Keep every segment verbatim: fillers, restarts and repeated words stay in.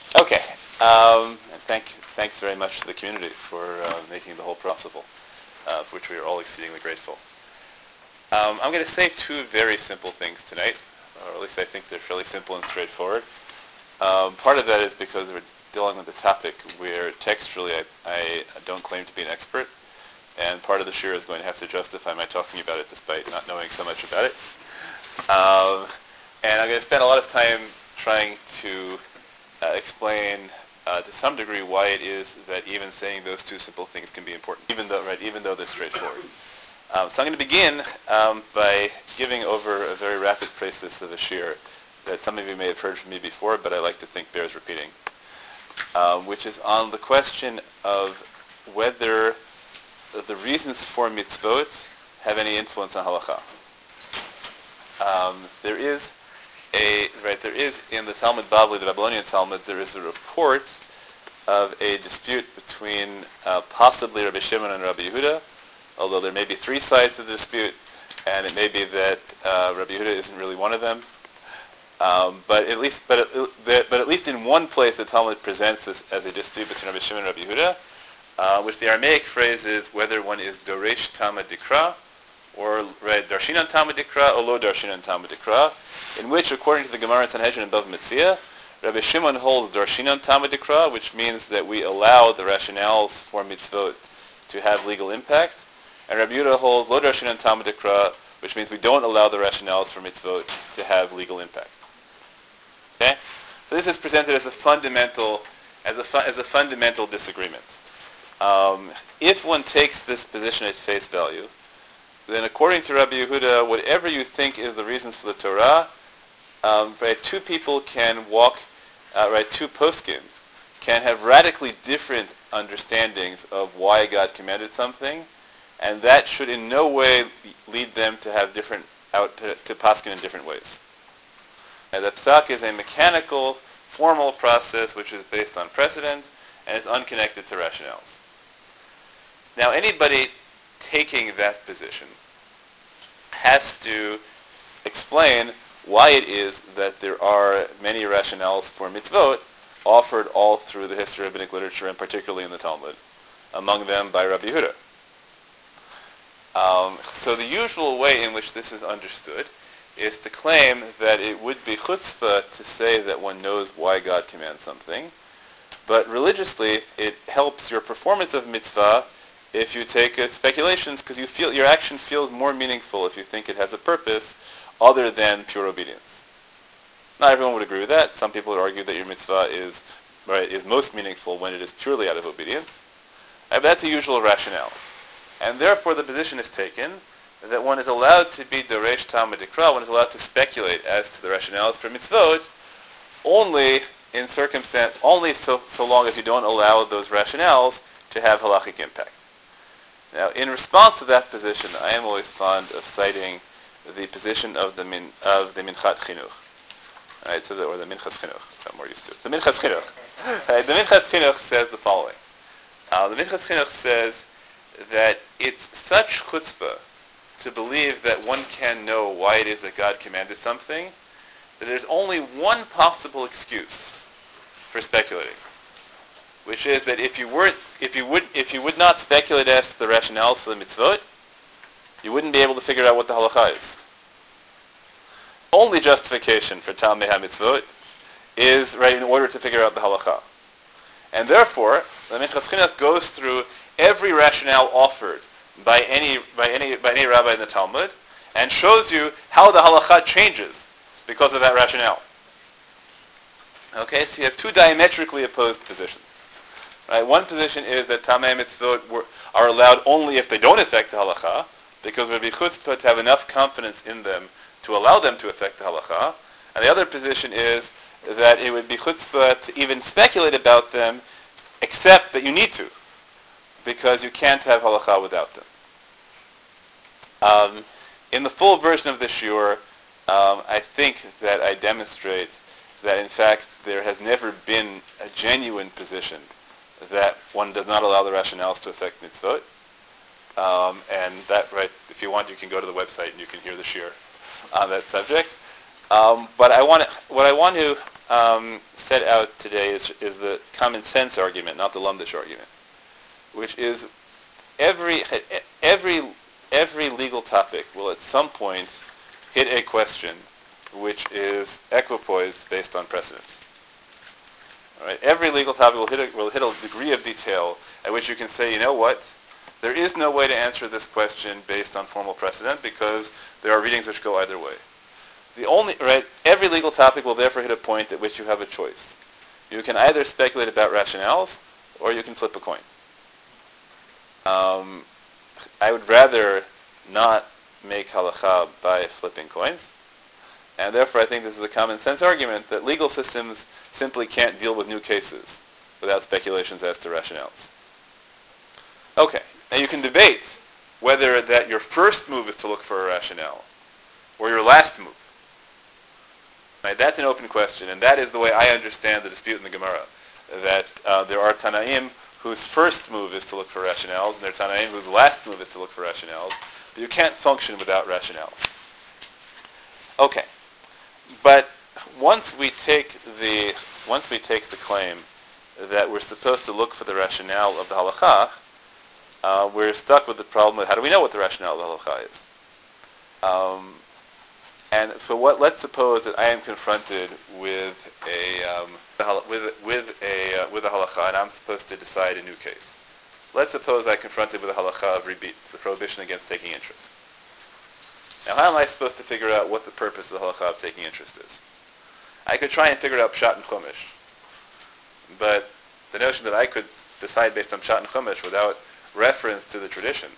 Okay. Um, and thank, thanks very much to the community for uh, making the whole possible, uh, for which we are all exceedingly grateful. Um, I'm going to say two very simple things tonight, or at least I think they're fairly simple and straightforward. Um, part of that is because we're dealing with a topic where textually I, I don't claim to be an expert, and part of the shir is going to have to justify my talking about it despite not knowing so much about it. Um, and I'm going to spend a lot of time trying to uh, explain uh, to some degree why it is that even saying those two simple things can be important, even though, right, even though they're straightforward. Um, so I'm going to begin um, by giving over a very rapid prasis of a shir that some of you may have heard from me before, but I like to think bears repeating, um, which is on the question of whether the reasons for mitzvot have any influence on halacha. Um, there is a right. There is in the Talmud Bavli, the Babylonian Talmud, there is a report of a dispute between uh, possibly Rabbi Shimon and Rabbi Yehuda, although there may be three sides to the dispute, and it may be that uh, Rabbi Yehuda isn't really one of them. Um, but at least, but at, but at least in one place, the Talmud presents this as a dispute between Rabbi Shimon and Rabbi Yehuda, uh, which the Aramaic phrase is whether one is doresh Talmud dikra, or right, darshinan Talmud dikra, or lo darshinan Talmud dikra, in which, according to the Gemara in Sanhedrin and Bava Metzia, Rabbi Shimon holds darshinan Talmud dikra, which means that we allow the rationales for mitzvot to have legal impact, and Rabbi Yehuda holds lo darshinan Talmud dikra, which means we don't allow the rationales for mitzvot to have legal impact. Okay, so this is presented as a fundamental, as a fu- as a fundamental disagreement. Um, if one takes this position at face value, then according to Rabbi Yehuda, whatever you think is the reasons for the Torah, um, right, two people can walk, uh, right, two poskim can have radically different understandings of why God commanded something, and that should in no way lead them to have different out to, to paskin in different ways. And the psak is a mechanical, formal process which is based on precedent and is unconnected to rationales. Now, anybody taking that position has to explain why it is that there are many rationales for mitzvot offered all through the history of rabbinic literature, and particularly in the Talmud, among them by Rabbi Yehuda. Um, so the usual way in which this is understood is to claim that it would be chutzpah to say that one knows why God commands something, but religiously it helps your performance of mitzvah if you take uh, speculations, because you feel your action feels more meaningful if you think it has a purpose other than pure obedience. Not everyone would agree with that. Some people would argue that your mitzvah is right is most meaningful when it is purely out of obedience. Uh, but that's a usual rationale, and therefore the position is taken that one is allowed to be doresh Talmud dikra, one is allowed to speculate as to the rationales for mitzvot, only in circumstance, only so, so long as you don't allow those rationales to have halachic impact. Now, in response to that position, I am always fond of citing the position of the min, of the Minchat Chinuch, right? So, the, or the Minchas Chinuch, I'm more used to it. The Minchas Chinuch. Right? The Minchas Chinuch says the following. Uh, the Minchas Chinuch says that it's such chutzpah to believe that one can know why it is that God commanded something, that there's only one possible excuse for speculating, which is that if you weren't, if you would, if you would not speculate as to the rationales for the mitzvot, you wouldn't be able to figure out what the halacha is. Only justification for Talmei HaMitzvot is right in order to figure out the halacha, and therefore the Minchas Chinuch goes through every rationale offered by any by any by any rabbi in the Talmud, and shows you how the halacha changes because of that rationale. Okay, so you have two diametrically opposed positions. Right? One position is that Talmei mitzvot were, are allowed only if they don't affect the halacha, because it would be chutzpah to have enough confidence in them to allow them to affect the halacha. And the other position is that it would be chutzpah to even speculate about them, except that you need to, because you can't have halacha without them. Um, in the full version of this shiur, um, I think that I demonstrate that in fact there has never been a genuine position that one does not allow the rationales to affect mitzvot. Um, and that, right, if you want, you can go to the website and you can hear the shiur on that subject. Um, but I want to, what I want to um, set out today is, is the common sense argument, not the Lumdish argument, which is every every every legal topic will at some point hit a question which is equipoised based on precedent. All right? Every legal topic will hit a, will hit a degree of detail at which you can say, you know what, there is no way to answer this question based on formal precedent because there are readings which go either way. The only right, every legal topic will therefore hit a point at which you have a choice. You can either speculate about rationales or you can flip a coin. Um, I would rather not make halakha by flipping coins, and therefore I think this is a common sense argument that legal systems simply can't deal with new cases without speculations as to rationales. Okay, now you can debate whether that your first move is to look for a rationale or your last move. Right, that's an open question, and that is the way I understand the dispute in the Gemara, that uh, there are Tanaim whose first move is to look for rationales, and there are Tanaim whose last move is to look for rationales, but you can't function without rationales. Okay, but once we take the once we take the claim that we're supposed to look for the rationale of the halakha, uh, we're stuck with the problem of how do we know what the rationale of the halakha is? Um, And so, what? Let's suppose that I am confronted with a um, with with a uh, with a halakha, and I'm supposed to decide a new case. Let's suppose I'm confronted with a halakha of ribit, the prohibition against taking interest. Now, how am I supposed to figure out what the purpose of the halakha of taking interest is? I could try and figure out pshat and chumash, but the notion that I could decide based on pshat and chumash without reference to the tradition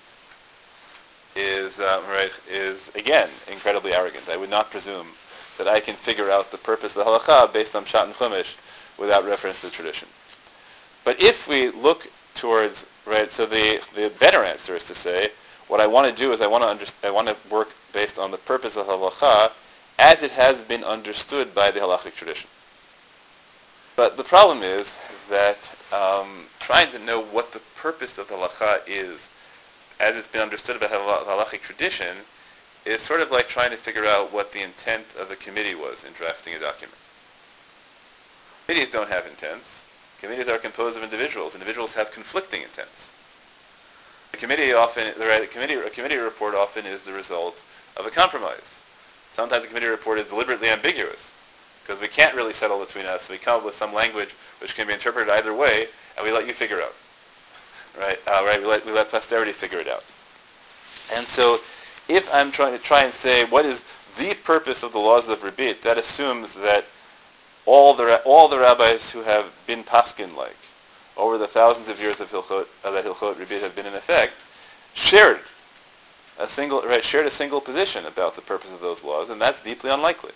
is um, right is again incredibly arrogant. I would not presume that I can figure out the purpose of the halakha based on pshat and chumash without reference to the tradition. But if we look towards right, so the the better answer is to say what I want to do is I want to under, I want to work based on the purpose of the halakha as it has been understood by the halachic tradition. But the problem is that um, trying to know what the purpose of the halakha is as it's been understood by the halachic tradition is sort of like trying to figure out what the intent of the committee was in drafting a document. Committees don't have intents. Committees are composed of individuals. Individuals have conflicting intents. The committee often, the right, committee, a committee report often is the result of a compromise. Sometimes a committee report is deliberately ambiguous because we can't really settle between us. So we come up with some language which can be interpreted either way, and we let you figure out. Right, uh, right. We let we let posterity figure it out. And so, if I'm trying to try and say what is the purpose of the laws of ribit, that assumes that all the all the rabbis who have been paskin-like over the thousands of years of hilchot uh, that hilchot ribit have been in effect, shared a single right shared a single position about the purpose of those laws, and that's deeply unlikely.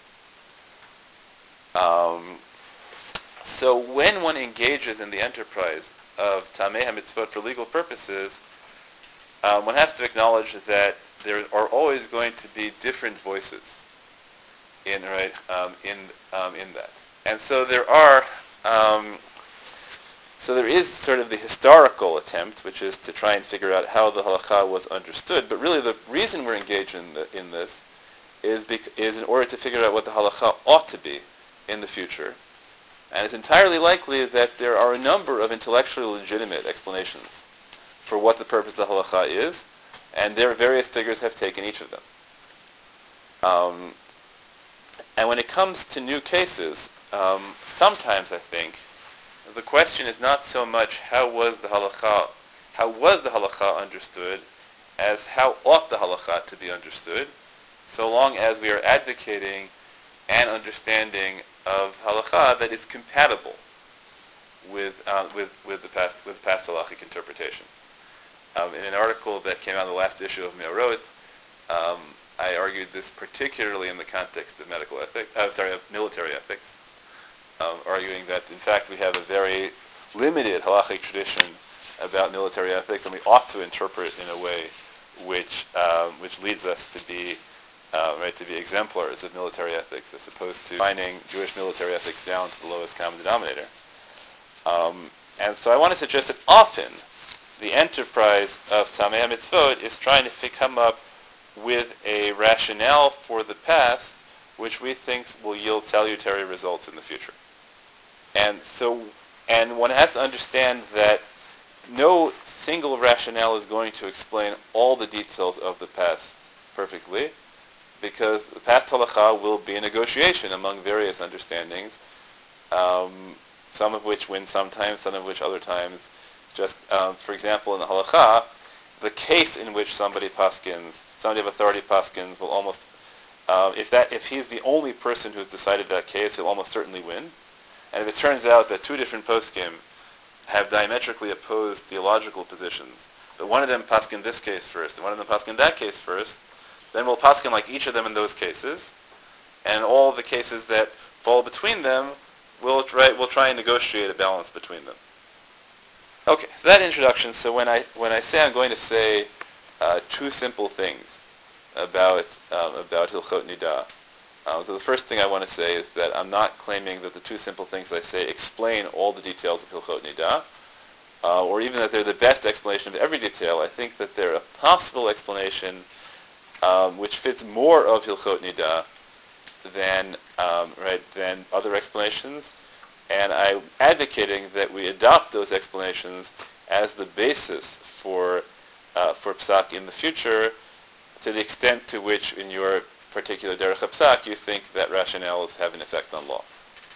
Um, so when one engages in the enterprise of Tamei HaMitzvot for legal purposes, um, one has to acknowledge that there are always going to be different voices in right um, in um, in that, and so there are um, so there is sort of the historical attempt, which is to try and figure out how the halakha was understood. But really, the reason we're engaged in the, in this is bec- is in order to figure out what the halakha ought to be in the future. And it's entirely likely that there are a number of intellectually legitimate explanations for what the purpose of the halakha is, and their various figures have taken each of them. Um, and when it comes to new cases, um, sometimes I think the question is not so much how was the halakha, how was the halakha understood, as how ought the halakha to be understood, so long as we are advocating an understanding of halakha that is compatible with uh, with with the past with past halachic interpretation. Um, in an article that came out in the last issue of Me'orot, um, I argued this particularly in the context of medical ethics, uh, sorry, of military ethics, um, arguing that in fact we have a very limited halachic tradition about military ethics, and we ought to interpret in a way which um, which leads us to be Uh, right, to be exemplars of military ethics as opposed to finding Jewish military ethics down to the lowest common denominator. Um, and so I want to suggest that often the enterprise of Tamei HaMitzvot is trying to come up with a rationale for the past which we think will yield salutary results in the future. And so, and one has to understand that no single rationale is going to explain all the details of the past perfectly, because the past halacha will be a negotiation among various understandings, um, some of which win sometimes, some of which other times. Just, um, for example, in the halacha, the case in which somebody paskins, somebody of authority paskins, will almost, uh, if that, if he's the only person who's decided that case, he'll almost certainly win. And if it turns out that two different poskim have diametrically opposed theological positions, but one of them paskin this case first, and one of them paskin that case first, then we'll paskin like each of them in those cases, and all the cases that fall between them, we'll try, we'll try and negotiate a balance between them. Okay, so that introduction. So when I when I say I'm going to say uh, two simple things about um, about Hilchot Nidah, uh, so the first thing I want to say is that I'm not claiming that the two simple things I say explain all the details of Hilchot Nidah, uh, or even that they're the best explanation of every detail. I think that they're a possible explanation um, which fits more of Hilchot Nidah than um, right than other explanations. And I'm advocating that we adopt those explanations as the basis for uh, for psak in the future, to the extent to which, in your particular derech psak, you think that rationales have an effect on law.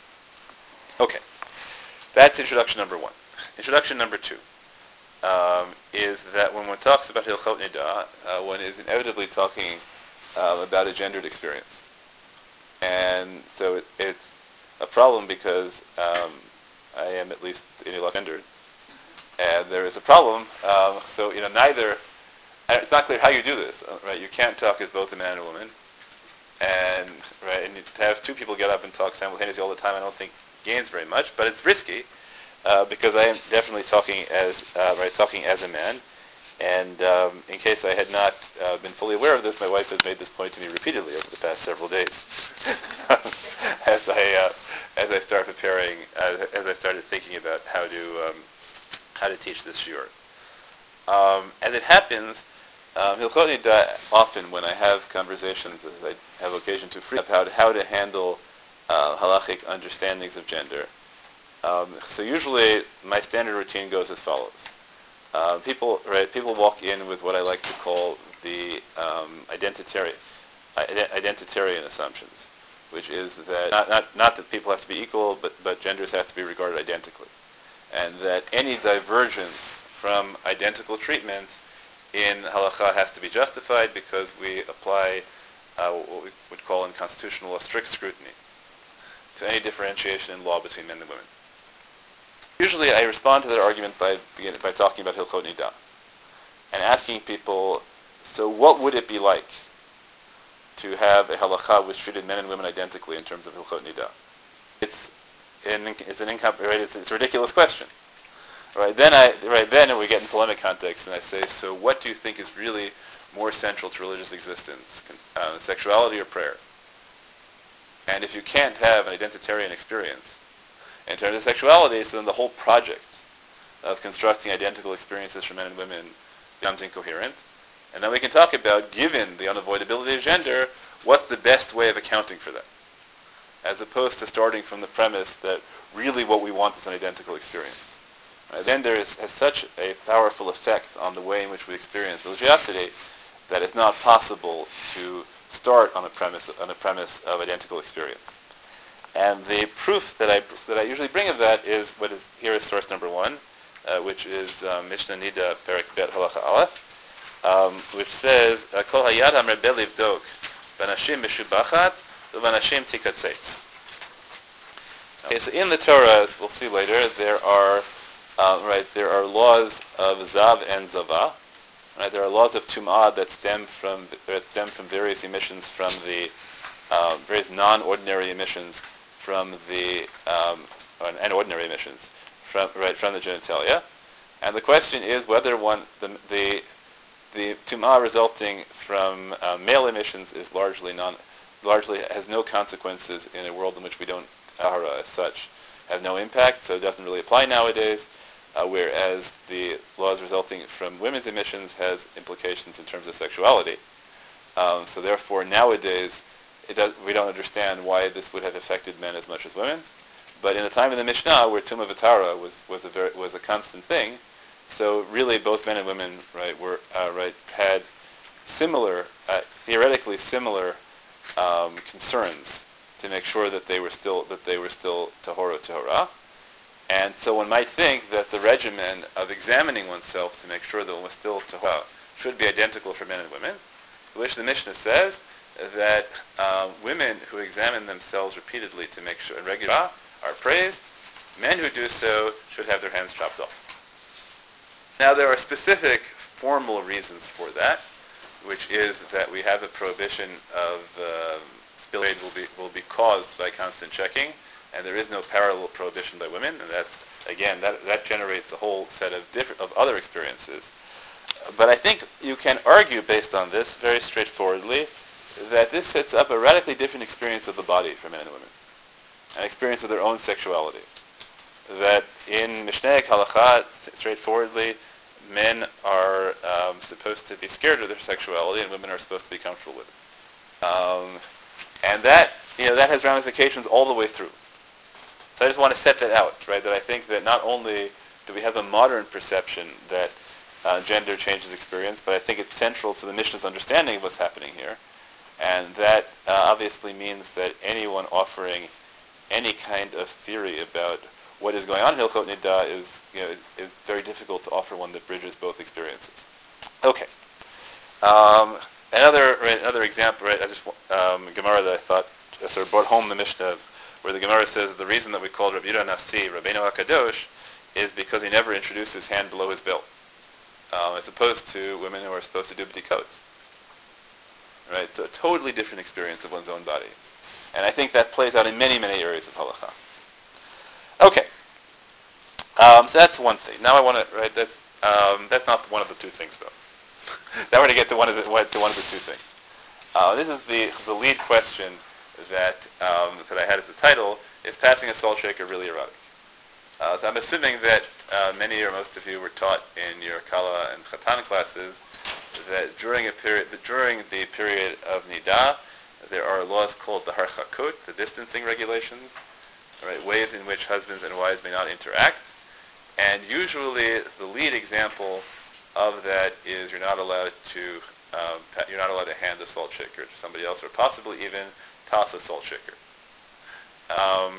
Okay, that's introduction number one. Introduction number two um, is that when one talks about Hilchot Nidah, uh, one is inevitably talking um, about a gendered experience, and so it, it's a problem because um, I am at least gendered, and there is a problem. Um, so you know, neither. And it's not clear how you do this, right? You can't talk as both a man and a woman, and right, and to have two people get up and talk simultaneously all the time, I don't think gains very much. But it's risky uh, because I am definitely talking as uh, right, talking as a man. And um, in case I had not uh, been fully aware of this, my wife has made this point to me repeatedly over the past several days. as I uh, as I start preparing, uh, as I started thinking about how to um, how to teach this shiur. Um, as it happens, um, Hilchot Nidah, often when I have conversations, as I have occasion to, free about how to handle uh, halachic understandings of gender. Um, so usually my standard routine goes as follows. Uh, people, right? People walk in with what I like to call the um, identitarian, identitarian assumptions, which is that not, not not that people have to be equal, but but genders have to be regarded identically, and that any divergence from identical treatment in halakha has to be justified because we apply uh, what we would call in constitutional law strict scrutiny to any differentiation in law between men and women. Usually I respond to that argument by begin, by talking about Hilchot Nidah and asking people, so what would it be like to have a halakha which treated men and women identically in terms of Hilchot Nidah? It's an, it's an incom- right, it's, it's a ridiculous question. Right, then I right then we get in polemic context and I say, so what do you think is really more central to religious existence, uh, sexuality or prayer? And if you can't have an identitarian experience in terms of sexuality, so then the whole project of constructing identical experiences for men and women becomes incoherent. And then we can talk about, given the unavoidability of gender, what's the best way of accounting for that, as opposed to starting from the premise that really what we want is an identical experience. Uh, then there is, has such a powerful effect on the way in which we experience religiosity that it's not possible to start on a premise on a premise of identical experience. And the proof that I that I usually bring of that is what is here is source number one, uh, which is um, Mishnah Nida Perek Bet Halacha Aleph, um, which says Kol Hayad HaMerbe Livdok Banashim Meshubachat Ubanashim Tikatzeitz. Okay, so in the Torah, as we'll see later, there are Uh, right, there are laws of zav and zava. Right, there are laws of tum'ah that stem from that stem from various emissions from the uh, various non-ordinary emissions from the um, and ordinary emissions from right from the genitalia. And the question is whether one the the the tum'ah resulting from uh, male emissions is largely non largely has no consequences in a world in which we don't tahara as such have no impact, so it doesn't really apply nowadays. Uh, whereas the laws resulting from women's emissions has implications in terms of sexuality. Um, so therefore, nowadays, it does, we don't understand why this would have affected men as much as women. But in the time of the Mishnah, where Tumah V'Tara was was a very, was a constant thing, so really both men and women, right, were uh, right had similar, uh, theoretically similar um, concerns to make sure that they were still that they were still tahora tahora. And so one might think that the regimen of examining oneself to make sure that one was still tahora should be identical for men and women. To which the Mishnah says that um, women who examine themselves repeatedly to make sure and regular are praised. Men who do so should have their hands chopped off. Now there are specific formal reasons for that, which is that we have a prohibition of um, spillage will be will be caused by constant checking, and there is no parallel prohibition by women, and that's again that that generates a whole set of different of other experiences. But I think you can argue based on this very straightforwardly that this sets up a radically different experience of the body for men and women, an experience of their own sexuality. That in Mishnaic Halakha, straightforwardly, men are um, supposed to be scared of their sexuality, and women are supposed to be comfortable with it. Um, and that, you know, that has ramifications all the way through. So I just want to set that out, right? That I think that not only do we have a modern perception that uh, gender changes experience, but I think it's central to the Mishnah's understanding of what's happening here. And that uh, obviously means that anyone offering any kind of theory about what is going on in Hilchot Nida is, you know, is, is very difficult to offer one that bridges both experiences. Okay. Um, another right, another example, right? I just um, Gemara that I thought uh, sort of brought home the Mishnah, where the Gemara says the reason that we call Rabbi Yehuda Nasi Rabbeinu HaKadosh is because he never introduced his hand below his belt, um, as opposed to women who are supposed to do b'dikots. Right? So a totally different experience of one's own body. And I think that plays out in many, many areas of halakha. Okay. Um, so that's one thing. Now I want to, right, that's, um, that's not one of the two things, though. Now we're going to get to one of the, to one of the two things. Uh, this is the, the lead question that, um, that I had as the title, is passing a salt shaker really erotic? Uh, so I'm assuming that uh, many or most of you were taught in your Kala and Chatan classes that during a period, during the period of Nida, there are laws called the Harchakot, the distancing regulations, right, ways in which husbands and wives may not interact. And usually the lead example of that is you're not allowed to um, you're not allowed to hand a salt shaker to somebody else, or possibly even toss a salt shaker. Um,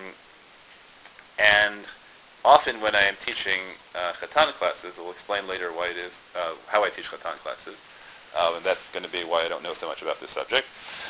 and often when I am teaching uh, Chatan classes, I'll explain later why it is, uh, how I teach Chatan classes, uh, and that's going to be why I don't know so much about this subject.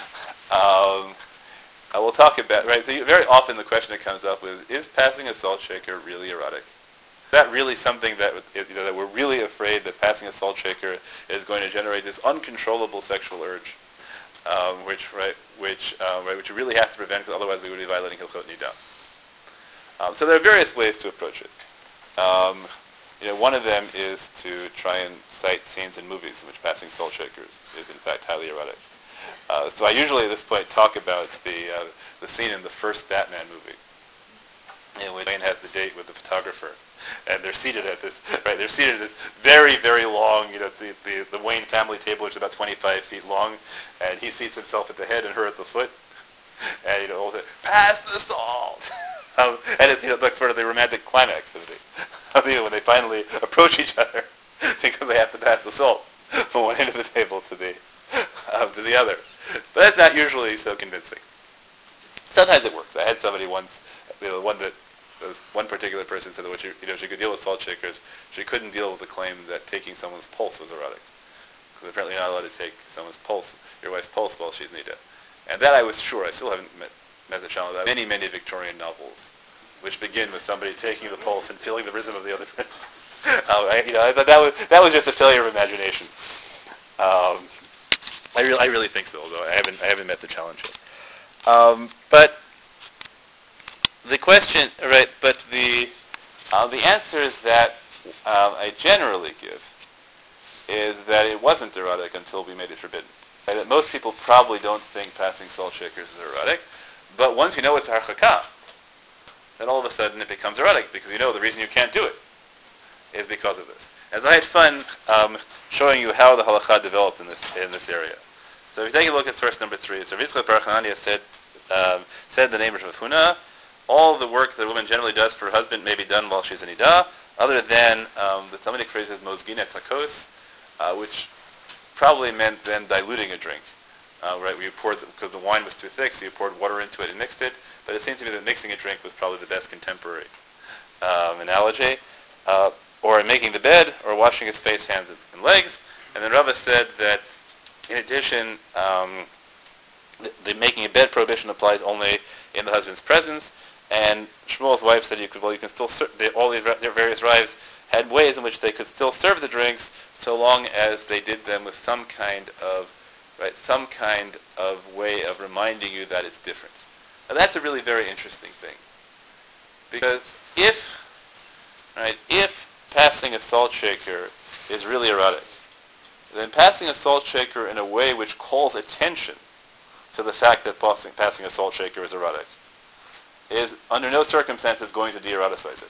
Um, I will talk about, right, so you, very often the question that comes up is, is passing a salt shaker really erotic? Is that really something that, you know, that we're really afraid that passing a salt shaker is going to generate this uncontrollable sexual urge, um, which, right, which, um, right, which we really have to prevent, because otherwise we would be violating Hilchot Nida. Um, so there are various ways to approach it. Um, you know, one of them is to try and cite scenes in movies in which passing salt shakers is in fact highly erotic. Uh, so I usually at this point talk about the uh, the scene in the first Batman movie, in which Wayne has the date with the photographer, and they're seated at this right. They're seated at this very very long, you know, the, the the Wayne family table, which is about twenty-five feet long, and he seats himself at the head and her at the foot, and you know, all the, pass the salt. Um, and it's, you know, like sort of the romantic climax of the, you know, when they finally approach each other because they have to pass the salt from one end of the table to the um, to the other. But that's not usually so convincing. Sometimes it works. I had somebody once, you know, one that was one particular person said that when she, you know, she could deal with salt shakers, she couldn't deal with the claim that taking someone's pulse was erotic, because apparently you're not allowed to take someone's pulse, your wife's pulse, while she's nida. And that I was sure. I still haven't met. Met the challenge of that. Many, many Victorian novels, which begin with somebody taking the pulse and feeling the rhythm of the other person. uh, I, you know, I thought that was that was just a failure of imagination. Um, I really, I really think so. Although I haven't, I haven't met the challenge yet. Um, but the question, right? But the uh, the answer that um, I generally give is that it wasn't erotic until we made it forbidden. Right? That most people probably don't think passing salt shakers is erotic. But once you know it's harchakah, then all of a sudden it becomes erotic, because you know the reason you can't do it is because of this. And so I had fun um, showing you how the halakha developed in this in this area. So if you take a look at source number three, so Rav Yitzchak Bar Chananya said um, said the name of Rav Huna, all the work that a woman generally does for her husband may be done while she's in Nidah, other than um, the Talmudic phrase is mozginet takos, uh, which probably meant then diluting a drink. Uh, right, where you poured, because the, the wine was too thick, so you poured water into it and mixed it. But it seemed to me that mixing a drink was probably the best contemporary um, analogy. Uh, or making the bed, or washing his face, hands, and legs. And then Rava said that, in addition, um, the, the making a bed prohibition applies only in the husband's presence. And Shmuel's wife said, you could, well, you can still serve, they, all these their various wives had ways in which they could still serve the drinks, so long as they did them with some kind of Right, some kind of way of reminding you that it's different. Now that's a really very interesting thing, because if, right, if passing a salt shaker is really erotic, then passing a salt shaker in a way which calls attention to the fact that passing, passing a salt shaker is erotic is under no circumstances going to de-eroticize it.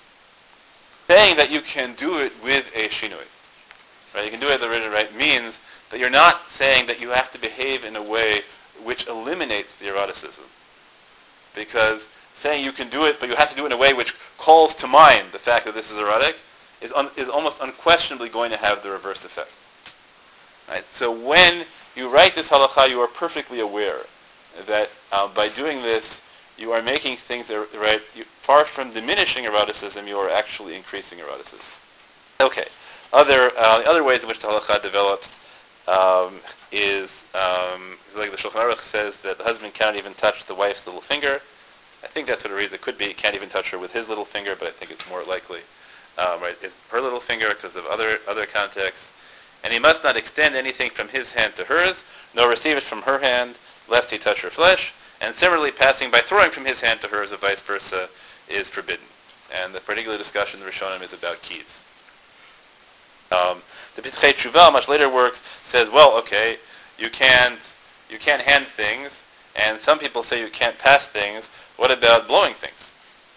Saying that you can do it with a shinui, right, you can do it the original, right, means that you're not saying that you have to behave in a way which eliminates the eroticism. Because saying you can do it, but you have to do it in a way which calls to mind the fact that this is erotic, is, un, is almost unquestionably going to have the reverse effect. Right? So when you write this halakha, you are perfectly aware that uh, by doing this, you are making things, that are, right, you, far from diminishing eroticism, you are actually increasing eroticism. Okay. Other, uh, other ways in which the halakha develops Um, is, um, like the Shulchan Aruch says, that the husband cannot even touch the wife's little finger. I think that's what it reads. It could be he can't even touch her with his little finger, but I think it's more likely, um, right, it's her little finger because of other other contexts. And he must not extend anything from his hand to hers, nor receive it from her hand, lest he touch her flesh. And similarly, passing by throwing from his hand to hers, or vice versa, is forbidden. And the particular discussion in the Rishonim is about keys. Um, the Pitkei Tshuva, much later works, says, well, okay, you can't you can't hand things, and some people say you can't pass things. What about blowing things?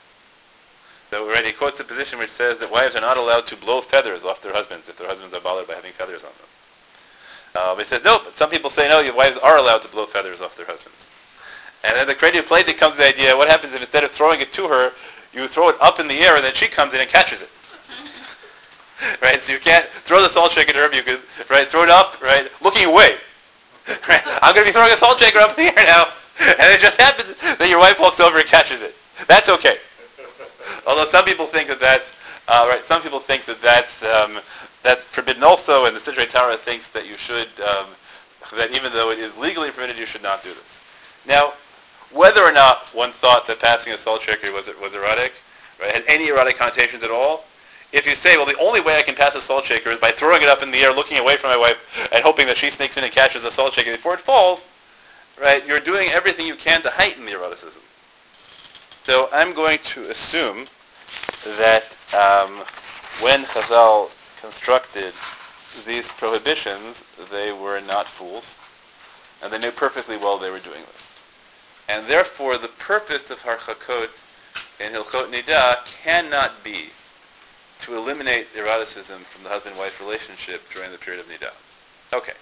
So already he quotes a position which says that wives are not allowed to blow feathers off their husbands if their husbands are bothered by having feathers on them. Uh, but he says, no, but some people say, no, your wives are allowed to blow feathers off their husbands. And then the creative Plato comes to the idea, what happens if instead of throwing it to her, you throw it up in the air and then she comes in and catches it? Right, so you can't throw the salt shaker at her, you could, right, throw it up, right, looking away. Right? I'm going to be throwing a salt shaker up in the air now, and it just happens that your wife walks over and catches it. That's okay. Although some people think that that's, uh, right, some people think that that's, um, that's forbidden also, and the Sidrei Torah thinks that you should, um, that even though it is legally permitted, you should not do this. Now, whether or not one thought that passing a salt shaker was, was erotic, right, had any erotic connotations at all, if you say, well, the only way I can pass a salt shaker is by throwing it up in the air, looking away from my wife, and hoping that she sneaks in and catches the salt shaker before it falls, right, you're doing everything you can to heighten the eroticism. So I'm going to assume that um, when Chazal constructed these prohibitions, they were not fools, and they knew perfectly well they were doing this. And therefore, the purpose of Harchakot in Hilchot Nidah cannot be to eliminate eroticism from the husband-wife relationship during the period of Nidah. Okay.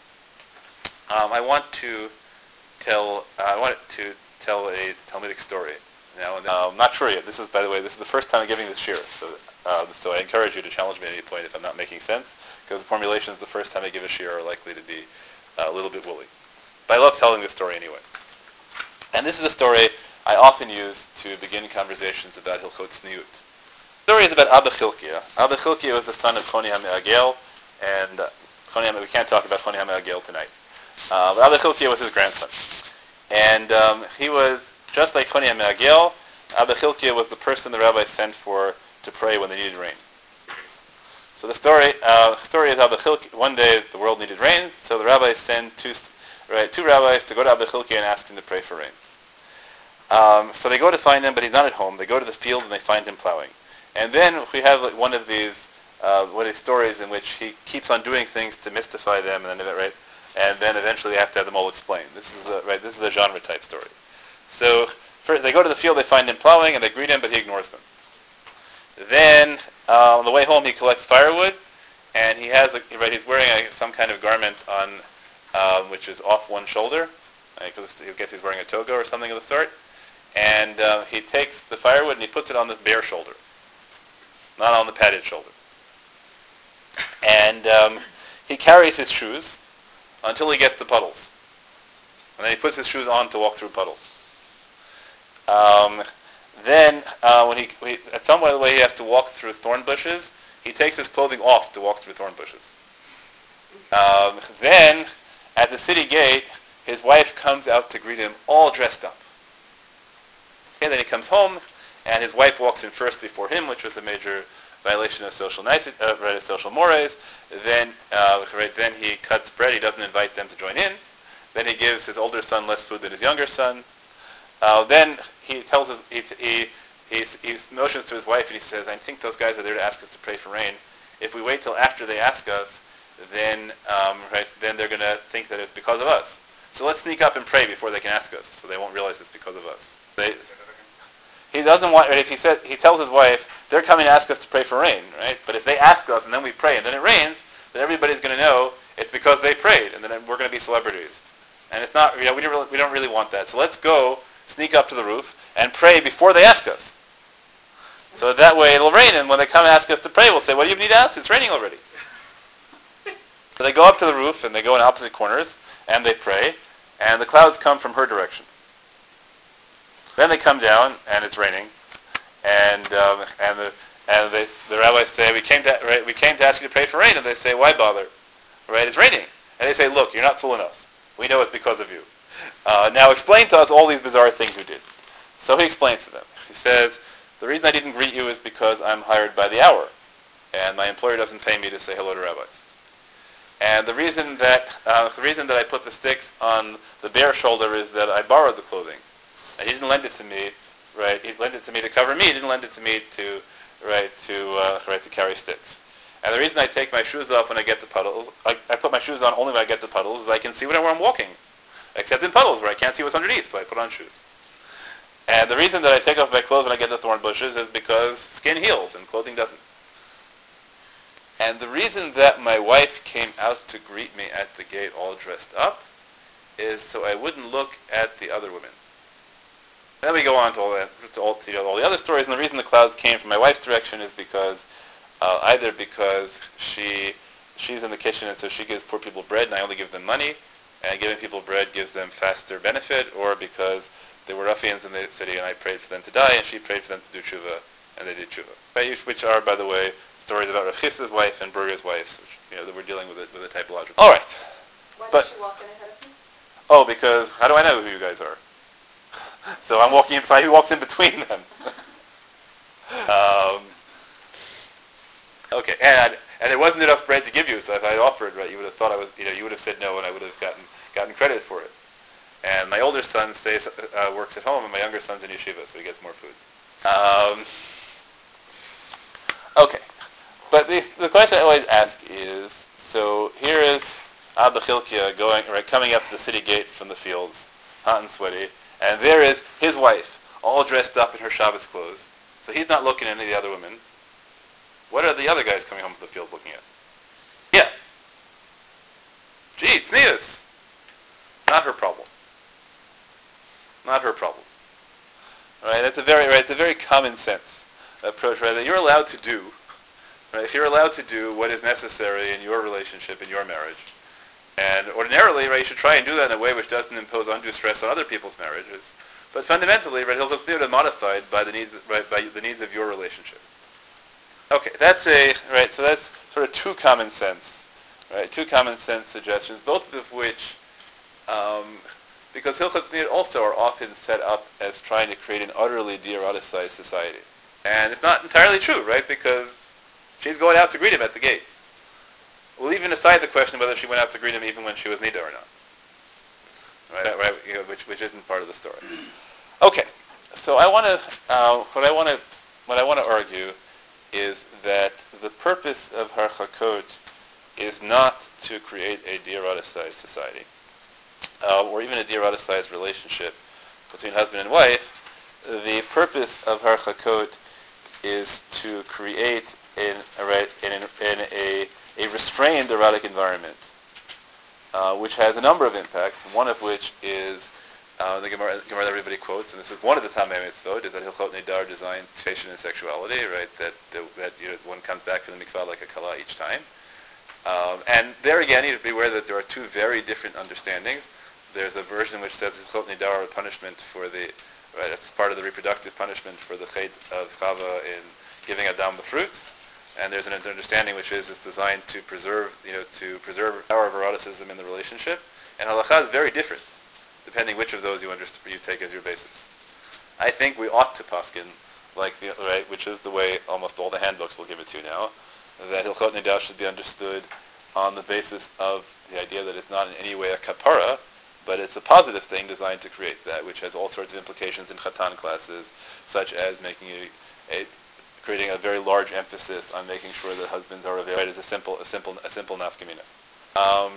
Um, I want to tell. Uh, I want to tell a Talmudic story now. And uh, I'm not sure yet. This is, by the way, this is the first time I'm giving this shir. So, uh, so I encourage you to challenge me at any point if I'm not making sense, because the formulations the first time I give a shir are likely to be uh, a little bit woolly. But I love telling this story anyway. And this is a story I often use to begin conversations about Hilchot Tzniut. The story is about Abba Chilkiah. Abba Chilkiah was the son of Choni HaMe'agel, and uh, Choni, we can't talk about Choni HaMe'agel tonight. Uh, but Abba Chilkiah was his grandson. And um, he was, just like Choni HaMe'agel, Abba Chilkiah was the person the rabbi sent for to pray when they needed rain. So the story uh, story is Abba Chilkiah, one day the world needed rain, so the rabbi sent two, right, two rabbis to go to Abba Chilkiah and ask him to pray for rain. Um, so they go to find him, but he's not at home. They go to the field and they find him plowing. And then we have like one of these uh, one of these stories in which he keeps on doing things to mystify them, and then right, and then eventually they have to have them all explained. This is a, right. This is a genre type story. So first they go to the field, they find him plowing, and they greet him, but he ignores them. Then uh, on the way home, he collects firewood, and he has a, right. He's wearing a, some kind of garment on um, which is off one shoulder, because right, I guess he's wearing a toga or something of the sort. and uh, he takes the firewood and he puts it on the bare shoulder, not on the padded shoulder. And um, he carries his shoes until he gets to puddles. And then he puts his shoes on to walk through puddles. Um, then, uh, when he, he, at some way he has to walk through thorn bushes, he takes his clothing off to walk through thorn bushes. Um, then, at the city gate, his wife comes out to greet him all dressed up. And then he comes home, and his wife walks in first before him, which was a major violation of social nice, uh, right, of social mores. Then, uh, right, then he cuts bread. He doesn't invite them to join in. Then he gives his older son less food than his younger son. Uh, then he tells his, he, he, he, he motions to his wife and he says, I think those guys are there to ask us to pray for rain. If we wait till after they ask us, then, um, right, then they're going to think that it's because of us. So let's sneak up and pray before they can ask us, so they won't realize it's because of us. They, he doesn't want, right, if he said, he tells his wife, they're coming to ask us to pray for rain, right? But if they ask us and then we pray and then it rains, then everybody's going to know it's because they prayed, and then we're going to be celebrities. And it's not, you know, we don't really, we don't really want that. So let's go sneak up to the roof and pray before they ask us. So that way it'll rain, and when they come and ask us to pray, we'll say, what do you need to ask? It's raining already. So they go up to the roof, and they go in opposite corners, and they pray, and the clouds come from her direction. Then they come down, and it's raining, and um, and the and the, the rabbis say, we came to right, we came to ask you to pray for rain, and they say, why bother? Right? It's raining, and they say, look, you're not fooling us. We know it's because of you. Uh, now explain to us all these bizarre things you did. So he explains to them. He says, the reason I didn't greet you is because I'm hired by the hour, and my employer doesn't pay me to say hello to rabbis. And the reason that uh, the reason that I put the sticks on the bare shoulder is that I borrowed the clothing. And he didn't lend it to me, right? He lent it to me to cover me. He didn't lend it to me to, right, to uh, right to carry sticks. And the reason I take my shoes off when I get to puddles, I, I put my shoes on only when I get to puddles, is I can see whenever I'm walking, except in puddles where I can't see what's underneath, so I put on shoes. And the reason that I take off my clothes when I get to thorn bushes is because skin heals and clothing doesn't. And the reason that my wife came out to greet me at the gate all dressed up is so I wouldn't look at the other women. Then we go on to all that, to all, to, you know, all the other stories, and the reason the clouds came from my wife's direction is because uh, either because she she's in the kitchen and so she gives poor people bread and I only give them money, and giving people bread gives them faster benefit, or because there were ruffians in the city and I prayed for them to die and she prayed for them to do tshuva, and they did tshuva. Which are, by the way, stories about Rav Chisda's wife and Berger's wife, which, you know, that we're dealing with it with a typological. All right. Why but, did she walk in ahead of you? Oh, because how do I know who you guys are? So I'm walking in, so he walks in between them. um, okay, and and there wasn't enough bread to give you, so if I offered, right, you would have thought I was, you know, you would have said no, and I would have gotten gotten credit for it. And my older son stays, uh, works at home, and my younger son's in yeshiva, so he gets more food. Um, okay, but the the question I always ask is, so here is Abba Chilkia going, right, coming up to the city gate from the fields, hot and sweaty. And there is his wife, all dressed up in her Shabbos clothes. So he's not looking at any of the other women. What are the other guys coming home from the field looking at? Yeah. Gee, tznius. Not her problem. Not her problem. Right? It's a very, right, it's a very common sense approach, right? That you're allowed to do, right? If you're allowed to do what is necessary in your relationship, in your marriage. And ordinarily, right, you should try and do that in a way which doesn't impose undue stress on other people's marriages. But fundamentally, right, he'll clearly modified by the needs, right, by the needs of your relationship. Okay, that's a right. So that's sort of two common sense, right? Two common sense suggestions, both of which, um, because Hilchot Tzniut also are often set up as trying to create an utterly de-eroticized society, and it's not entirely true, right? Because she's going out to greet him at the gate. We'll even aside the question whether she went out to greet him even when she was nida or not. Right, right, you know, which which isn't part of the story. Okay, so I want to uh, what I want to what I want to argue is that the purpose of Harchakot is not to create a de-eroticized society, uh, or even a de-eroticized relationship between husband and wife. The purpose of Harchakot is to create in a in, in a a restrained erotic environment, uh, which has a number of impacts, one of which is Uh, the Gemara, Gemara that everybody quotes, and this is one of the Tamei Mitzvot, is that Hilchot Nidar designed to and sexuality, right? That uh, that you know, one comes back from the mikvah like a kala each time. Um, and there again, you have to be aware that there are two very different understandings. There's a version which says Hilchot Nidar are a punishment for the, right? It's part of the reproductive punishment for the chet of Chava in giving Adam the fruit. And there's an understanding which is it's designed to preserve, you know, to preserve the power of eroticism in the relationship. And halacha is very different, depending which of those you underst- you take as your basis. I think we ought to paskin, like the right, which is the way almost all the handbooks will give it to you now, that Hilchot Nidar should be understood on the basis of the idea that it's not in any way a kapara, but it's a positive thing designed to create that, which has all sorts of implications in Chatan classes, such as making a, a creating a very large emphasis on making sure that husbands are available. Right, as a simple, a simple, a simple nafkamina. Um,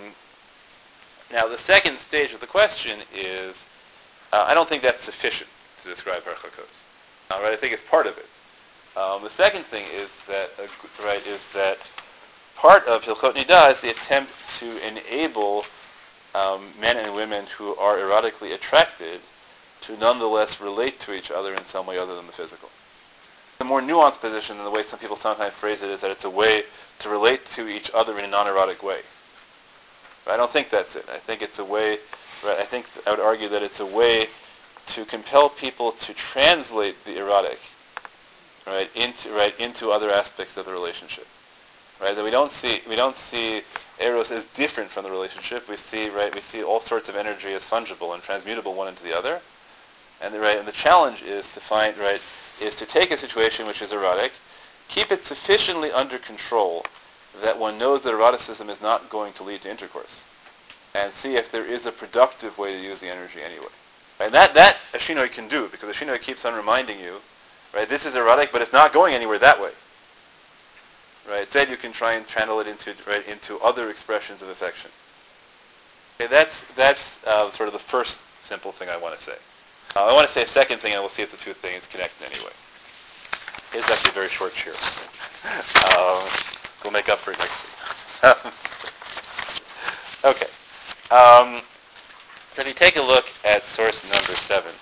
now, the second stage of the question is, uh, I don't think that's sufficient to describe harchakot. Uh, right, I think it's part of it. Um, the second thing is that, uh, right, is that part of Hilchot Nidar is the attempt to enable um, men and women who are erotically attracted to nonetheless relate to each other in some way other than the physical. The more nuanced position, and the way some people sometimes phrase it, is that it's a way to relate to each other in a non-erotic way. Right? I don't think that's it. I think it's a way, right, I think I would argue that it's a way to compel people to translate the erotic, right, into right into other aspects of the relationship. Right? That we don't see we don't see eros as different from the relationship. We see right we see all sorts of energy as fungible and transmutable one into the other. And the right and the challenge is to find right is to take a situation which is erotic, keep it sufficiently under control that one knows that eroticism is not going to lead to intercourse, and see if there is a productive way to use the energy anyway. And that that a shinoi can do, because a shinoi keeps on reminding you, right, this is erotic, but it's not going anywhere that way. Right? Instead, you can try and channel it into right into other expressions of affection. Okay, that's that's uh, sort of the first simple thing I want to say. Uh, I want to say a second thing, and we'll see if the two things connect in any way. It's actually a very short cheer. um, we'll make up for it next week. Okay. Um, so if you take a look at source number seven,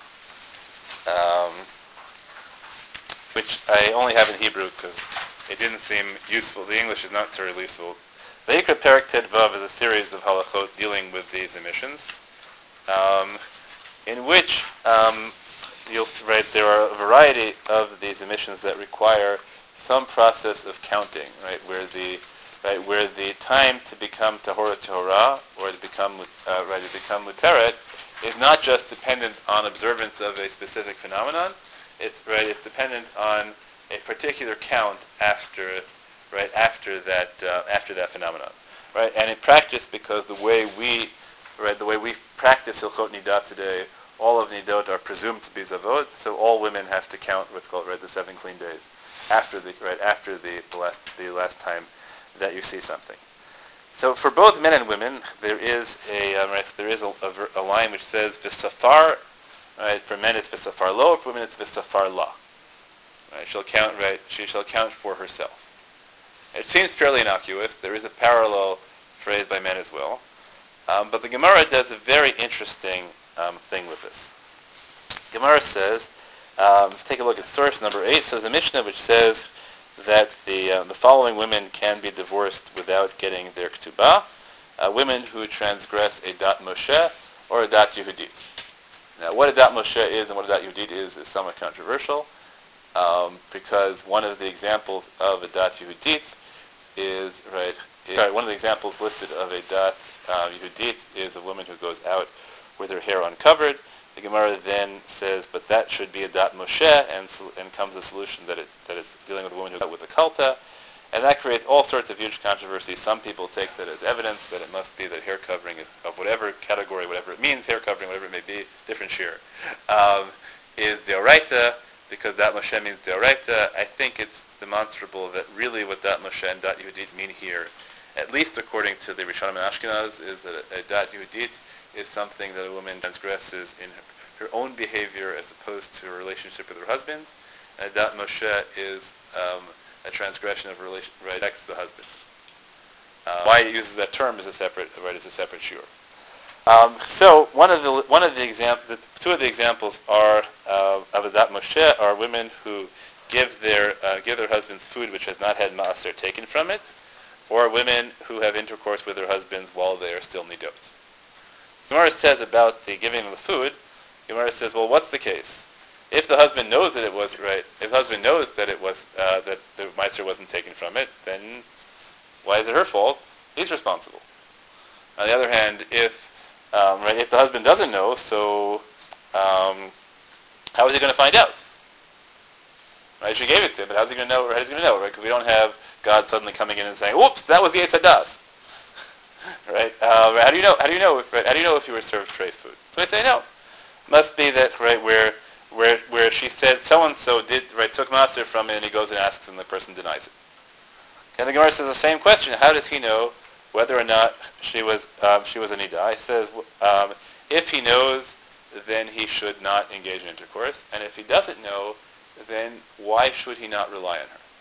um, which I only have in Hebrew because it didn't seem useful. The English is not terribly useful. Vayikra Perek Tet Vav is a series of halachot dealing with these emissions, um, in which um, you'll right there are a variety of these emissions that require some process of counting, right, where the right where the time to become tahora tahora or to become uh, right to become muteret is not just dependent on observance of a specific phenomenon. It's right. It's dependent on a particular count after, right after that uh, after that phenomenon, right. And in practice, because the way we, right, the way we practice Hilchot Nidar today, all of Nidot are presumed to be zavot, so all women have to count what's called right the seven clean days after the right after the, the last the last time that you see something. So for both men and women, there is a um, right, there is a, a, a line which says v'safar. Right, for men it's v'safar lo, for women it's v'safar la. Right, she'll count. Right, she shall count for herself. It seems fairly innocuous. There is a parallel phrase by men as well, um, but the Gemara does a very interesting um, thing with this. Gemara says, um, take a look at source number eight. So there's a Mishnah which says that the uh, the following women can be divorced without getting their ketubah: uh, women who transgress a dat Moshe or a dat Yehudit. Now, what a dat Moshe is and what a dat Yehudit is is somewhat controversial, um, because one of the examples of a dat Yehudit is right. Is, sorry, one of the examples listed of a dat uh, Yehudit is a woman who goes out with her hair uncovered. The Gemara then says, but that should be a dat Moshe, and and comes a solution that it that it's dealing with a woman who's out with a kalta, and that creates all sorts of huge controversy. Some people take that as evidence that it must be that hair covering is of whatever category, whatever it means, hair covering, whatever it may be, different shear, um, is deoraita, because dat Moshe means deoraita. I think it's demonstrable that really what dat Moshe and dat Yehudit mean here, at least according to the Rishonim and Ashkenaz, is that a, a dat Yehudit is something that a woman transgresses in her, her own behavior as opposed to her relationship with her husband, and a dat Moshe is um, a transgression of a relation right next to the husband. Uh, why it uses that term is a separate right is a separate shiur. Um, so one of the one of the example, two of the examples are uh, of Adat Moshe are women who give their uh, give their husbands food which has not had maaser taken from it, or women who have intercourse with their husbands while they are still nidot. Gemara says about the giving of the food. Gemara says, well, what's the case? If the husband knows that it was right, if the husband knows that it was uh, that the maaser wasn't taken from it, then why is it her fault? He's responsible. On the other hand, if Um, right, if the husband doesn't know, so um, how is he going to find out? Right, she gave it to him, but how's he going to know? How's he going to know? Right, because we don't have God suddenly coming in and saying, "Whoops, that was the Eitz Hadas." Right? Uh, how do you know? How do you know? If, right, how do you know if you were served tray food? So I say no. Must be that right where where where she said so and so did right took maaser from it, and he goes and asks, and the person denies it. And the Gemara says the same question: how does he know whether or not she was um, she was a nidah? He says um, if he knows, then he should not engage in intercourse, and if he doesn't know, then why should he not rely on her?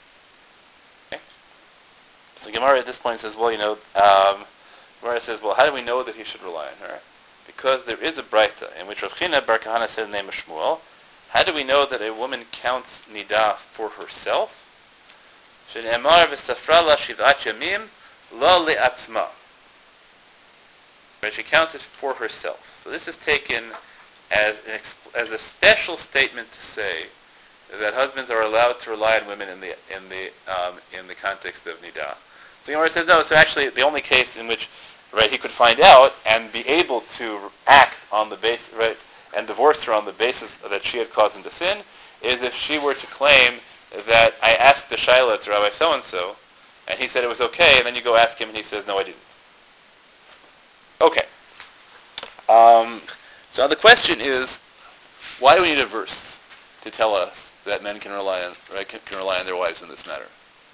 Okay. So Gemara at this point says, well, you know, um, Gemara says, well, how do we know that he should rely on her? Because there is a Braita in which Rav China bar Kahana said in the name of Shmuel, how do we know that a woman counts nidah for herself? Shene'emar v'safra la shiv'at yamim lo le'atzma. Right, she counts it for herself. So this is taken as an exp- as a special statement to say that husbands are allowed to rely on women in the in the um, in the context of nidah. So Gemara says no. So actually, the only case in which right he could find out and be able to act on the base right and divorce her on the basis that she had caused him to sin is if she were to claim that I asked the Shaila to Rabbi so and so, and he said it was okay, and then you go ask him and he says no, I didn't. Okay. Um, so the question is, why do we need a verse to tell us that men can rely on right, can, can rely on their wives in this matter?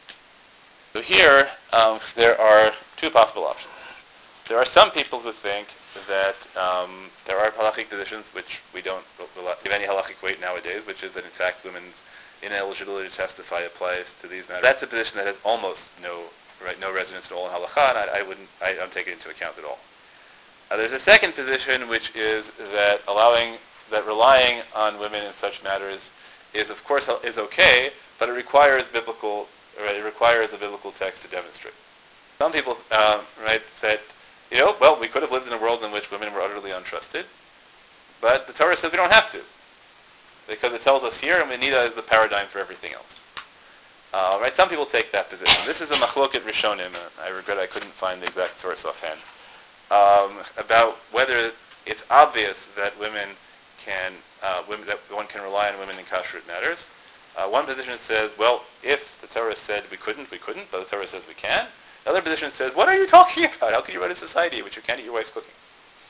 So here, um, there are two possible options. There are some people who think that um, there are halachic positions which we don't give any halachic weight nowadays, which is that in fact women's ineligibility to testify applies to these matters. That's a position that has almost no right, no resonance at all in halakha, and I, I wouldn't, I don't take it into account at all. Uh, there's a second position, which is that allowing, that relying on women in such matters is, of course, is okay, but it requires biblical, right, it requires a biblical text to demonstrate. Some people, uh, right, said, you know, well, we could have lived in a world in which women were utterly untrusted, but the Torah says we don't have to, because it tells us here, and Nida is the paradigm for everything else. Uh, right? Some people take that position. This is a machloket rishonim. I regret I couldn't find the exact source offhand. Um, about whether it's obvious that women can, uh, women, that one can rely on women in kashrut matters. Uh, one position says, well, if the Torah said we couldn't, we couldn't, but the Torah says we can. The other position says, what are you talking about? How can you run a society in which you can't eat your wife's cooking?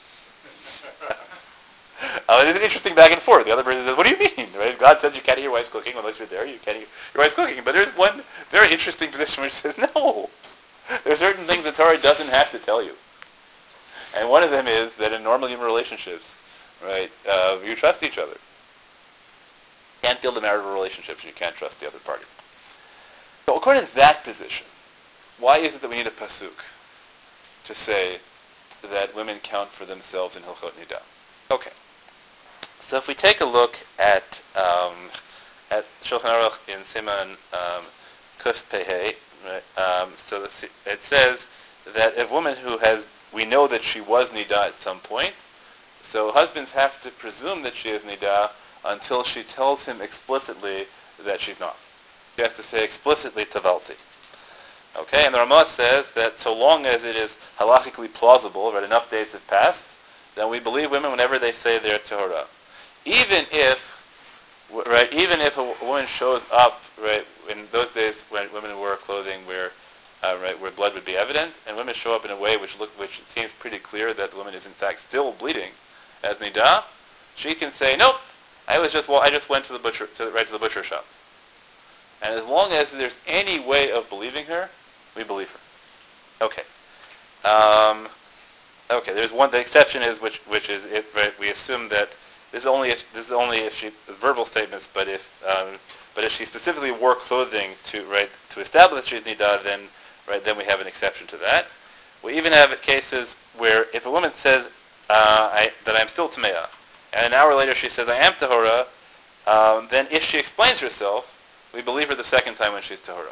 uh, it's an interesting back and forth. The other person says, what do you mean? Right? God says you can't eat your wife's cooking unless you're there. You can't eat your wife's cooking. But there's one very interesting position which says, no. There are certain things the Torah doesn't have to tell you. And one of them is that in normal human relationships, right, uh, you trust each other. You can't build a marital relationship if you can't trust the other party. So according to that position, why is it that we need a pasuk to say that women count for themselves in Hilchot Nidah? Okay. So if we take a look at um, at Shulchan Aruch in Siman um, Kuf Pehei, right, um, so it says that a woman who has, we know that she was Nidah at some point, so husbands have to presume that she is Nidah until she tells him explicitly that she's not. She has to say explicitly Tavalti. Okay, and the Ramah says that so long as it is halachically plausible, right, enough days have passed, then we believe women whenever they say they're Torah. Even if, right, even if a woman shows up, right, in those days when women wore clothing where, uh, right, where blood would be evident, and women show up in a way which look, which seems pretty clear that the woman is in fact still bleeding as Nidah, she can say, nope, I was just, well, I just went to the butcher, to the, right to the butcher shop. And as long as there's any way of believing her, we believe her. Okay. Um, okay. There's one. The exception is which, which is if right, we assume that this is only if this is only if she verbal statements, but if um, but if she specifically wore clothing to right to establish she's nidah, then right then we have an exception to that. We even have cases where if a woman says uh, I, that I'm still Tameah, and an hour later she says I am Tahora, um, then if she explains herself, we believe her the second time when she's Tahora.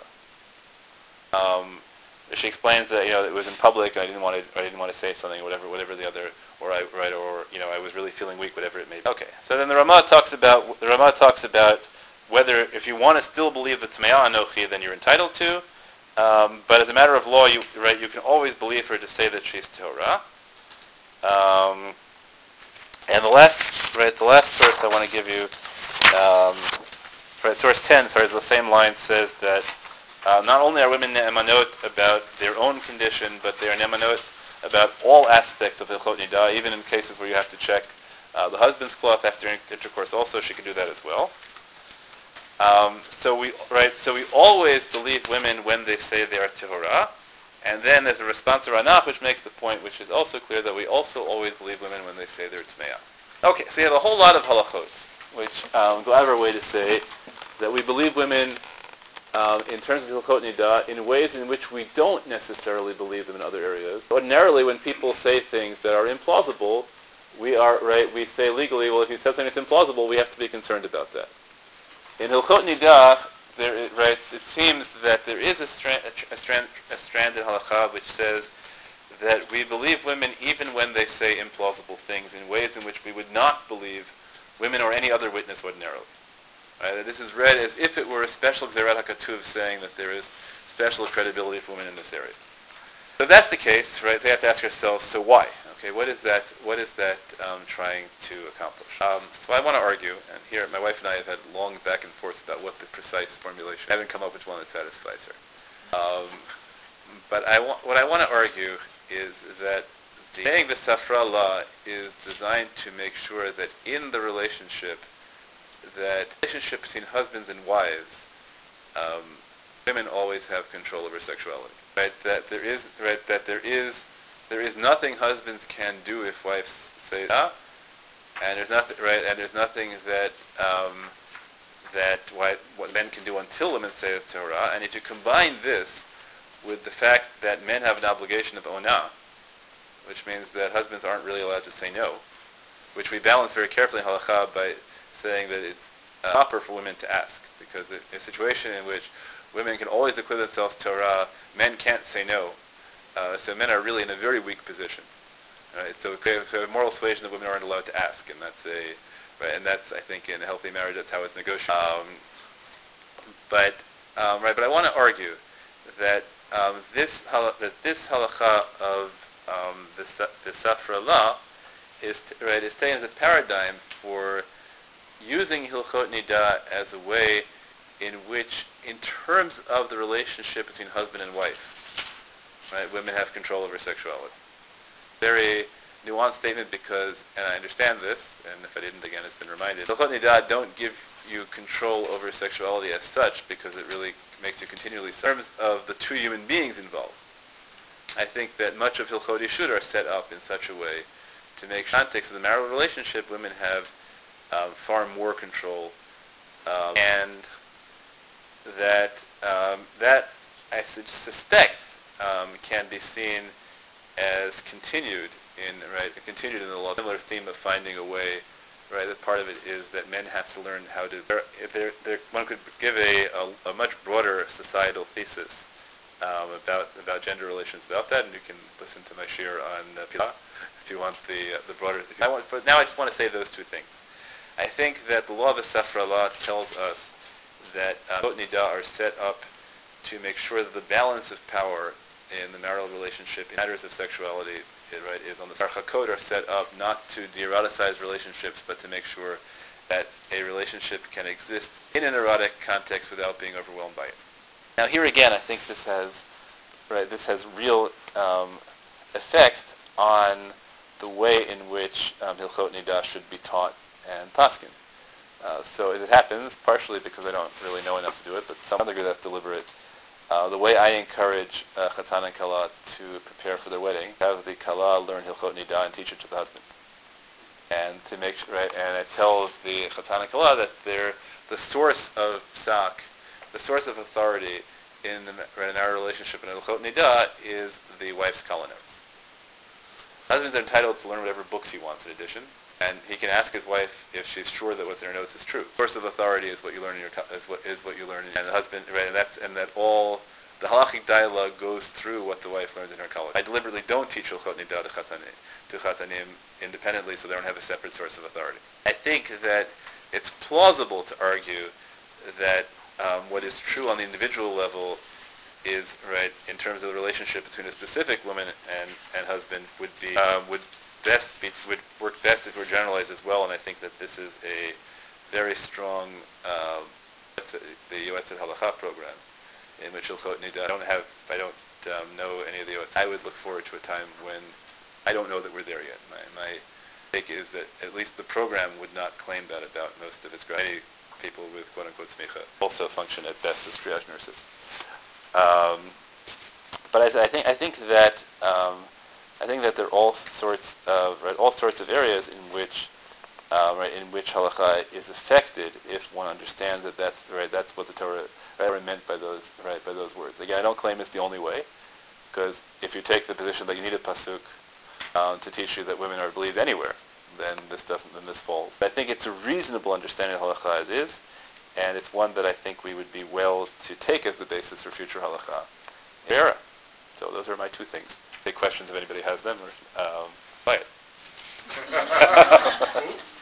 Um, if she explains that you know it was in public, I didn't want to, I didn't want to say something, whatever, whatever the other, or I, right, or you know I was really feeling weak, whatever it may be. Okay, so then the Ramah talks about the Ramah talks about whether if you want to still believe the Tameah Anochi, then you're entitled to. Um, but as a matter of law, you right, you can always believe her to say that she's Torah. Um, and the last, right, the last source I want to give you, um, right, source ten, sorry, the same line says that uh, not only are women ne'emanot about their own condition, but they are ne'emanot about all aspects of Hilchot Nidah, even in cases where you have to check uh, the husband's cloth after intercourse. Also, she can do that as well. Um, so we right, so we always believe women when they say they are Tehorah, and then there's a response to Ranach, which makes the point, which is also clear, that we also always believe women when they say they're Tmeah. Okay, so we have a whole lot of halachot, which um, go out of our way to say that we believe women um, in terms of Hilchot Nidah in ways in which we don't necessarily believe them in other areas. Ordinarily, when people say things that are implausible, we are right. We say legally, well, if you said something that's implausible, we have to be concerned about that. In Hilchot Nidah, there is, right, it seems that there is a strand, a strand, a strand in halakha which says that we believe women even when they say implausible things in ways in which we would not believe women or any other witness ordinarily. Right? This is read as if it were a special Gzerat HaKatuv saying that there is special credibility for women in this area. So if that's the case, right, we have to ask ourselves, so why? Okay, what is that? What is that um, trying to accomplish? Um, so I want to argue, and here my wife and I have had long back and forth about what the precise formulation. I haven't come up with one that satisfies her. Um, but I wa- what I want to argue is that the saying the Safra law is designed to make sure that in the relationship, that relationship between husbands and wives, um, women always have control over sexuality. Right? That there is right. That there is. There is nothing husbands can do if wives say ah, and there's nothing right, and there's nothing that um, that what men can do until women say Torah. And if you combine this with the fact that men have an obligation of onah, which means that husbands aren't really allowed to say no, which we balance very carefully in halakha by saying that it's uh, proper for women to ask, because in a situation in which women can always declare themselves Torah, men can't say no. Uh, so men are really in a very weak position. Right? So, so moral suasion that women aren't allowed to ask, and that's a, right, and that's I think in a healthy marriage that's how it's negotiated. Um, but um, right, but I want to argue that um, this that this halakha of um, the the Safra law is right is taken as a paradigm for using Hilchot Nidah as a way in which, in terms of the relationship between husband and wife, right, women have control over sexuality. Very nuanced statement because, and I understand this, and if I didn't, again, it's been reminded, Hilchot Nidah don't give you control over sexuality as such because it really makes you continually, in terms of the two human beings involved. I think that much of Hilchot Ishur are set up in such a way to make context of the marital relationship, women have um, far more control, um, and that um, that I su- suspect um, can be seen as continued in right continued in the law. Similar theme of finding a way. Right, that part of it is that men have to learn how to. If they're, they're, one could give a, a, a much broader societal thesis um, about about gender relations about that, and you can listen to my shir on uh, Pilah if you want the uh, the broader. I want, but now I just want to say those two things. I think that the law of the Safra law tells us that Hilchot Nidah are set up to make sure that the balance of power in the marital relationship in matters of sexuality, right, is on the Sarcha Code are set up not to de-eroticize relationships, but to make sure that a relationship can exist in an erotic context without being overwhelmed by it. Now, here again, I think this has, right, this has real um, effect on the way in which um, Hilchot Nidah should be taught and paskin. Uh, so as it happens, partially because I don't really know enough to do it, but some other good that's deliberate. Uh, the way I encourage uh, Chatan and Kala to prepare for their wedding, have the Kala learn Hilchot Nidah and teach it to the husband. And to make sure, right, and I tell the Chatan and Kala that they're the source of psak, the source of authority in, the, in our relationship in Hilchot Nida is the wife's kala notes. Husbands are entitled to learn whatever books he wants in addition, and he can ask his wife if she's sure that what's in her notes is true. Source of authority is what you learn in your is what is what you learn, in, and the husband, right, and that's and that all the halachic dialogue goes through what the wife learns in her college. I deliberately don't teach Hilchot Nida to chatanim, to chatanim independently, so they don't have a separate source of authority. I think that it's plausible to argue that um, what is true on the individual level is, right, in terms of the relationship between a specific woman and, and husband would be um, would best be would work best if we're generalized as well. And I think that this is a very strong um, the Yoetzet Halacha program in which Hilchot Nida. I don't have I don't um, know any of the Yoetzet. I would look forward to a time when I don't know that we're there yet. My my take is that at least the program would not claim that about most of its graduate people with quote unquote smicha also function at best as triage nurses. Um, but I, I think I think that um, I think that there are all sorts of right, all sorts of areas in which uh, right, in which halacha is affected if one understands that that's right that's what the Torah right, meant by those right by those words. Again, I don't claim it's the only way, because if you take the position that you need a pasuk um, to teach you that women are believed anywhere, then this doesn't then this falls. I think it's a reasonable understanding of halacha as is. And it's one that I think we would be well to take as the basis for future halacha. Yeah. So those are my two things. Big questions if anybody has them, or um, buy it.